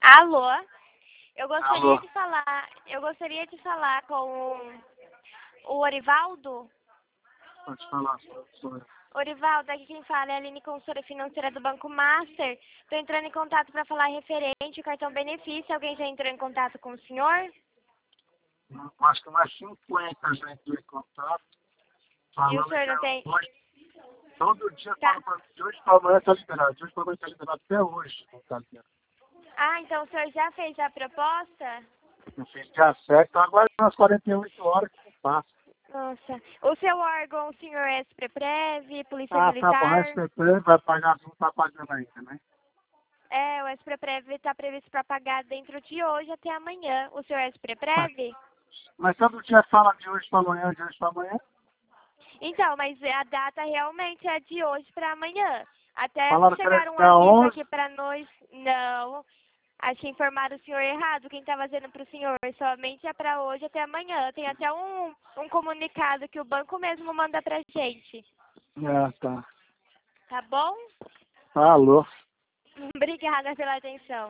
Alô? Alô, Eu gostaria de falar com o Orivaldo. pode falar, senhor. Orivaldo, aqui quem fala é a Aline, consultora financeira do Banco Master. Estou entrando em contato para falar referente ao cartão benefício. Alguém já entrou em contato com o senhor? Acho que mais 50 já entrou em contato, E o falando senhor que não era tem... todo dia Tá. de hoje para amanhã está liberado, de hoje para amanhã está liberado até hoje, não está liberado. Ah, então o senhor já fez a proposta? Eu fiz dia 7, então agora é umas 48 horas que eu faço. Nossa. O seu órgão, o senhor é SPREV, Polícia Ah, tá bom, Militar? SPP vai pagar, não está pagando ainda, né? É, o SPREV está previsto para pagar dentro de hoje até amanhã. O senhor é Mas, SPREV? mas todo dia fala de hoje para amanhã, de hoje para amanhã. Então, mas a data realmente é de hoje para amanhã. Até Falaram que era chegar um dia aviso 11. aqui para nós. Não, acho que informaram o senhor errado. Quem está fazendo para o senhor somente é para hoje até amanhã. Tem até um comunicado que o banco mesmo manda para gente. Ah, tá. Tá bom? Alô. Obrigada pela atenção.